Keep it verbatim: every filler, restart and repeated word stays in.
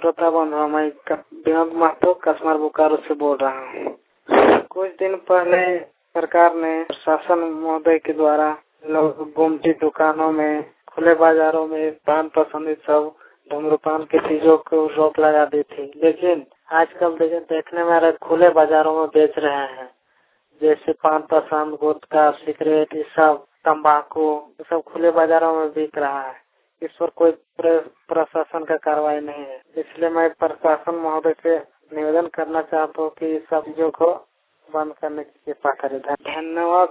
श्रोता बंधुओं, मैं विनोद महतो कस्मर बोकारो से बोल रहा हूँ। कुछ दिन पहले सरकार ने शासन महोदय के द्वारा लोग गुमटी दुकानों में, खुले बाजारों में पान पसंद सब धूम्रपान की चीजों को रोक लगा दी थी, लेकिन आजकल देखने में आ रहा खुले बाजारों में बेच रहे हैं। जैसे पान पसंद, गुटखा, सिगरेट, ये सब तंबाकू सब खुले बाजारों में बिक रहा है। इस पर कोई प्रशासन का कार्रवाई नहीं है, इसलिए मैं प्रशासन महोदय से निवेदन करना चाहता हूँ कि सब चीजों को बंद करने की कृपा करें। धन्यवाद।